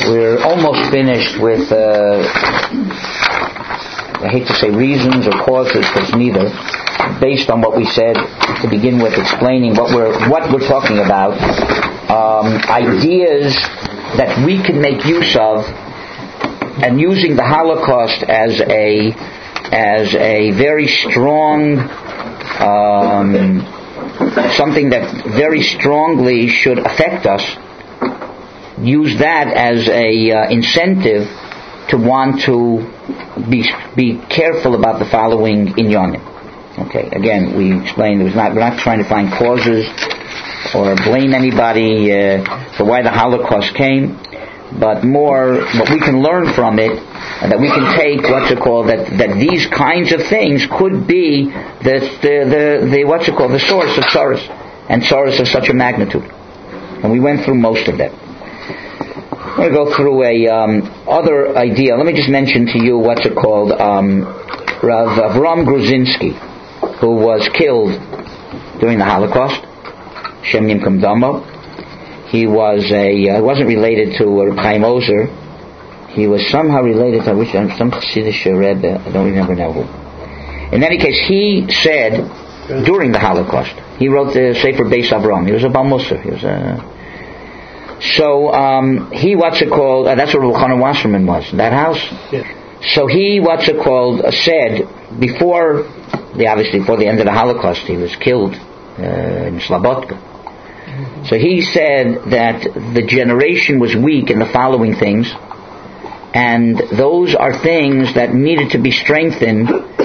We're almost finished with, I hate to say reasons or causes, because neither, based on what we said to begin with, explaining what we're talking about, ideas that we can make use of, and using the Holocaust as a very strong, something that very strongly should affect us. Use that as a incentive to want to be careful about the following inyanim. Okay, again, we explained we're not trying to find causes or blame anybody for why the Holocaust came, but more what we can learn from it, and that we can take that these kinds of things could be the source of tsaros, and tsaros of such a magnitude. And we went through most of that. I'm going to go through other idea. Let me just mention to you Rav Avram Gruzinski, who was killed during the Holocaust. Shem Yimkum Damo. He wasn't related to Reb Chaim Ozer. He was somehow related to some Chassidish Rebbe. I don't remember now who. In any case, he said during the Holocaust, he wrote the Sefer Beis Avram. He was a Baal Musar. He was a that's where Reb Chanan Wasserman was, that house. Yeah. So he said before the end of the Holocaust, he was killed in Slobodka. So he said that the generation was weak in the following things, and those are things that needed to be strengthened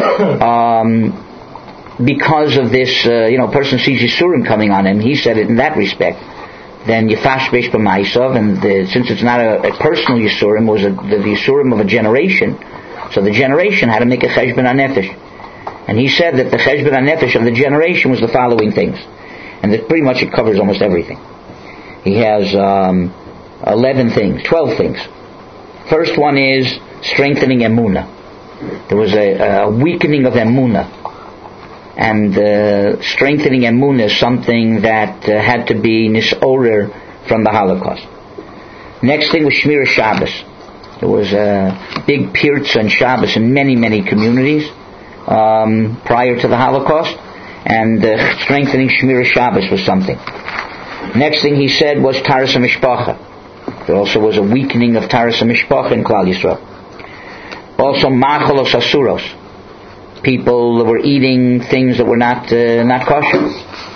because of this. A person sees Yisurim coming on him. He said it in that respect. Then Yefash Beish B'Maisav, and since it's not a personal Yisurim, it was the Yisurim of a generation, so the generation had to make a Cheshbon HaNefesh. And he said that the Cheshbon HaNefesh of the generation was the following things. And that pretty much it covers almost everything. He has 12 things. First one is strengthening Emunah. There was a weakening of Emunah. And strengthening Emunah is something that had to be nisorer from the Holocaust. Next thing was Shmira Shabbos. There was a big pirza and Shabbos in many, many communities prior to the Holocaust. And strengthening Shmira Shabbos was something. Next thing he said was Taras HaMishpacha. There also was a weakening of Taras HaMishpacha in Klal Yisrael. Also Machalos Asuros. People were eating things that were not kosher.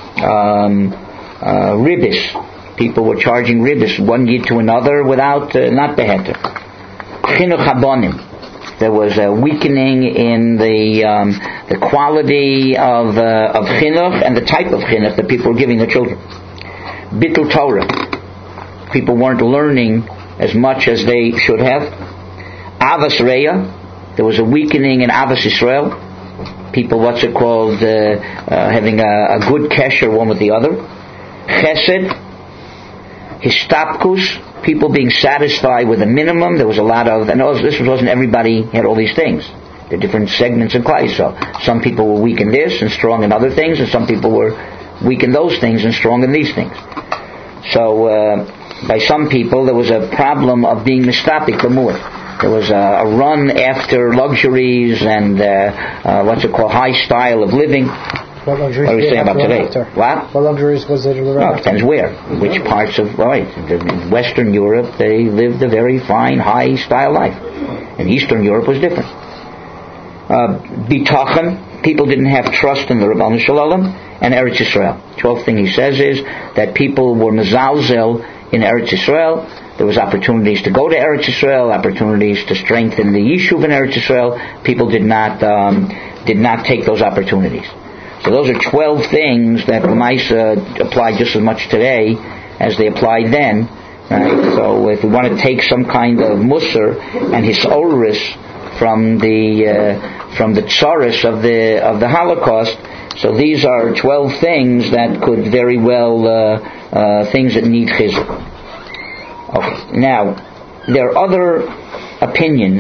Ribis. People were charging ribis one yid to another without not beheter. Chinuch Habonim. There was a weakening in the quality of chinuch and the type of chinuch that people were giving their children. Bittul Torah. People weren't learning as much as they should have. Avas Reya. There was a weakening in Avas Yisrael. People, having a good kesher one with the other. Chesed. Histapkus. People being satisfied with a minimum. There was a lot of, and this wasn't everybody had all these things. There are different segments in Klal Yisrael. Some people were weak in this and strong in other things, and some people were weak in those things and strong in these things. So, by some people, there was a problem of being mistapik b'mu'at. There was a run after luxuries and high style of living. What luxuries? What are we saying about today? What luxuries was it? Well, it depends where. Which parts of... in Western Europe, they lived a very fine, high-style life. In Eastern Europe was different. Bitachon, people didn't have trust in the Rabbanu Shalom, and Eretz Yisrael. 12th thing he says is that people were mezalzel in Eretz Yisrael. There was opportunities to go to Eretz Yisrael, opportunities to strengthen the Yishuv in Eretz Yisrael. People did not take those opportunities. So those are 12 things that Lamaisa apply just as much today as they applied then. Right? So if we want to take some kind of musar and hisoris from the tsaris of the Holocaust, so these are 12 things that could very well things that need chizuk. Okay. Now there are other opinions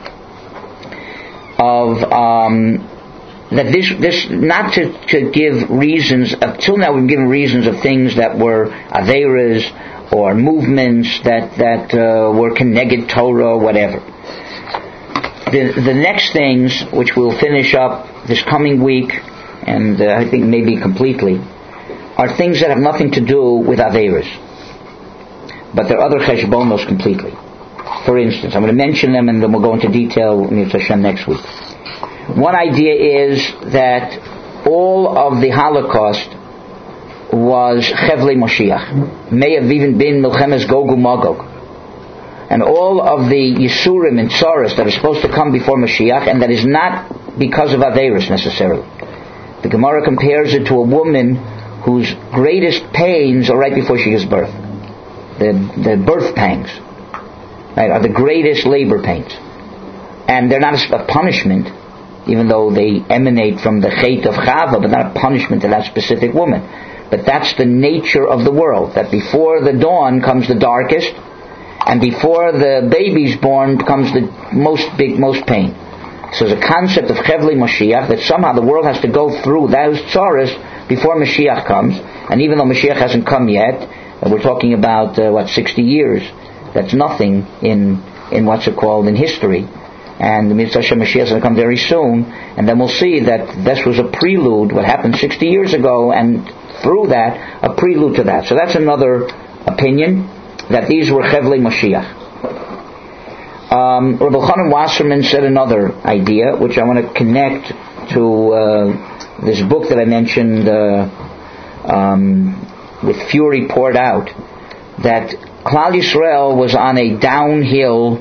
of that this not to give reasons. Until now, we've given reasons of things that were aveiras or movements that were Keneged Torah, whatever. The next things, which we'll finish up this coming week, and I think maybe completely, are things that have nothing to do with Averis. But they're other cheshbonos completely. For instance, I'm going to mention them and then we'll go into detail next week. One idea is that all of the Holocaust was Chevlei Moshiach. May have even been Milchemes Gog uMagog. And all of the Yisurim and Tsaras that are supposed to come before Mashiach, and that is not because of Averis necessarily. The Gemara compares it to a woman whose greatest pains are right before she gives birth. The birth pangs, right, are the greatest labor pains. And they're not a punishment, even though they emanate from the Chet of Chava, but not a punishment to that specific woman. But that's the nature of the world, that before the dawn comes the darkest, and before the baby's born comes the most pain. So there's a concept of Chevlei Mashiach, that somehow the world has to go through those tzaras before Mashiach comes. And even though Mashiach hasn't come yet, we're talking about 60 years. That's nothing in what's it called, in history. And the Mitzvah Mashiach is going to come very soon, and then we'll see that this was a prelude, what happened 60 years ago, and through that, a prelude to that. So that's another opinion, that these were Chevlei Mashiach. Rabbi Chanan Wasserman said another idea, which I want to connect to this book that I mentioned, with fury poured out, that Klal Yisrael was on a downhill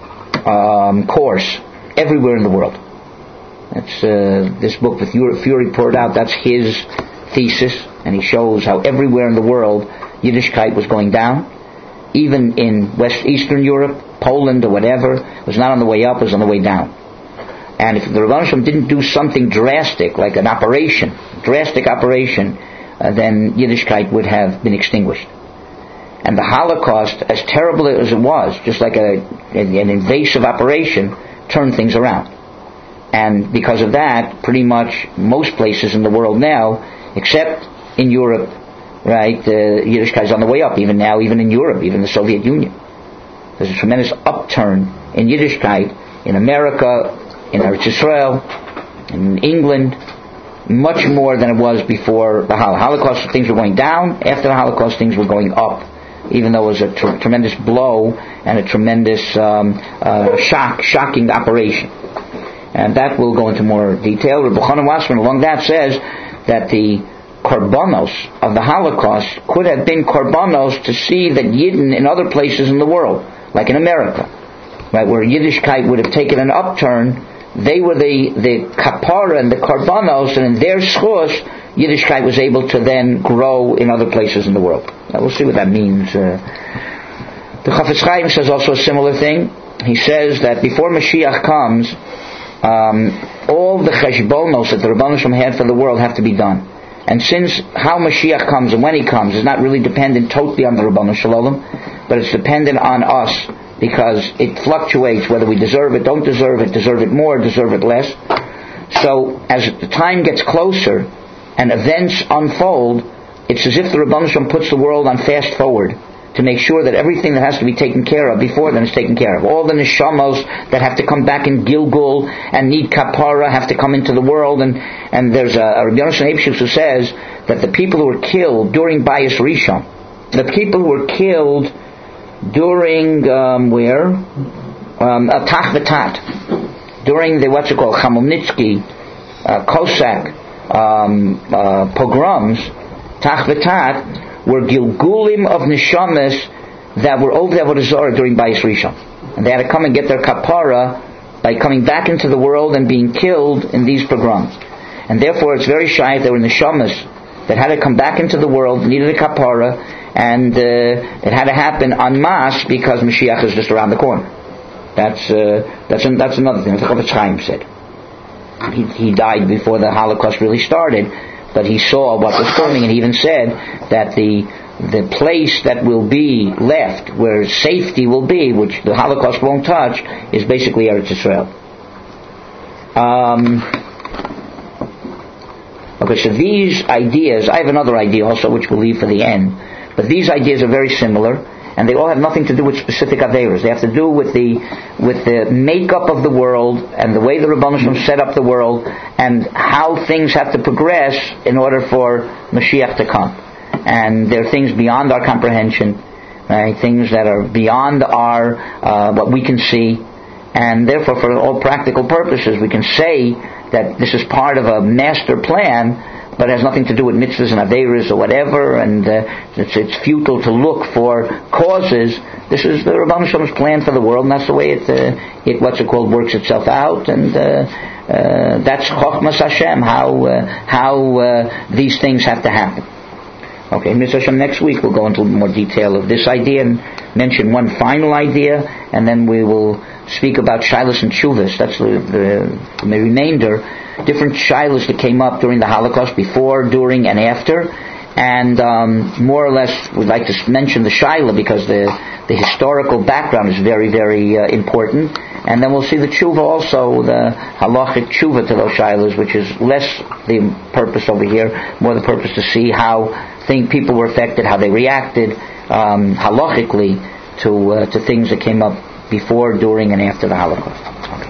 course everywhere in the world. That's this book with fury poured out. That's his thesis, and he shows how everywhere in the world Yiddishkeit was going down. Even in Eastern Europe, Poland or whatever, it was not on the way up, it was on the way down. And if the Rebbeinu Shalom didn't do something drastic, like an drastic operation, then Yiddishkeit would have been extinguished. And the Holocaust, as terrible as it was, just like an invasive operation, turned things around. And because of that, pretty much most places in the world now, except in Europe, right, Yiddishkeit is on the way up, even now, even in Europe, even the Soviet Union. There's a tremendous upturn in Yiddishkeit in America, in Eretz Yisrael, in England, much more than it was before the Holocaust. Things were going down. After the Holocaust, things were going up, even though it was a tremendous blow and a tremendous shocking operation. And that will go into more detail. Rabbi Chanan Wasserman along that says that the korbanos of the Holocaust could have been korbanos to see that Yidden in other places in the world, like in America, right, where Yiddishkeit would have taken an upturn, they were the kapara and the korbanos, and in their schus, Yiddishkeit was able to then grow in other places in the world. Now we'll see what that means. The Chafetz Chaim says also a similar thing. He says that before Mashiach comes, all the cheshbonos that the Rebbeinu Shalom had for the world have to be done. And since how Mashiach comes and when he comes is not really dependent totally on the Rebbeinu Shalom, but it's dependent on us, because it fluctuates whether we deserve it, don't deserve it more, deserve it less. So as the time gets closer and events unfold, it's as if the Rebbeinu Shalom puts the world on fast forward to make sure that everything that has to be taken care of before then is taken care of. All the neshamos that have to come back in Gilgul and need kapara have to come into the world, and there's a Rabbi Yonasan Eibshitz who says that the people who were killed during Bayis Rishon, the people who were killed during Tach V'Tat, during the Chamelnitsky, Cossack pogroms, Tach V'Tat, were Gilgulim of Neshamas that were over the Avodah Zarah during Bayis Rishon. And they had to come and get their kapara by coming back into the world and being killed in these pogroms. And therefore it's very shy if there were Neshamas that had to come back into the world, needed a kapara, and it had to happen en masse because Mashiach is just around the corner. That's another thing. That's what Chafetz Chaim said. He died before the Holocaust really started, but he saw what was coming, and he even said that the place that will be left, where safety will be, which the Holocaust won't touch, is basically Eretz Yisrael. Okay, so these ideas, I have another idea also which we'll leave for the end, but But these ideas are very similar, and they all have nothing to do with specific Averas. They have to do with the makeup of the world and the way the Rebbeinu Shalom set up the world and how things have to progress in order for Mashiach to come. And there are things beyond our comprehension, right? Things that are beyond our what we can see, and therefore for all practical purposes we can say that this is part of a master plan, but it has nothing to do with mitzvahs and averas or whatever, and it's futile to look for causes. This is the Rebbeinu Shalom's plan for the world, and that's the way it works itself out, and that's Chochmas Hashem, how these things have to happen. Okay, Mr. Hashem, next week we'll go into more detail of this idea and mention one final idea, and then we will speak about Shilas and Tshuvas. That's the remainder. Different Shilas that came up during the Holocaust, before, during, and after. And more or less we'd like to mention the Shilah because the historical background is very, very important. And then we'll see the Tshuva also, the halachic Tshuva to those Shilas, which is less the purpose over here, more the purpose to see how people were affected, how they reacted halachically to things that came up before, during, and after the Holocaust. Okay.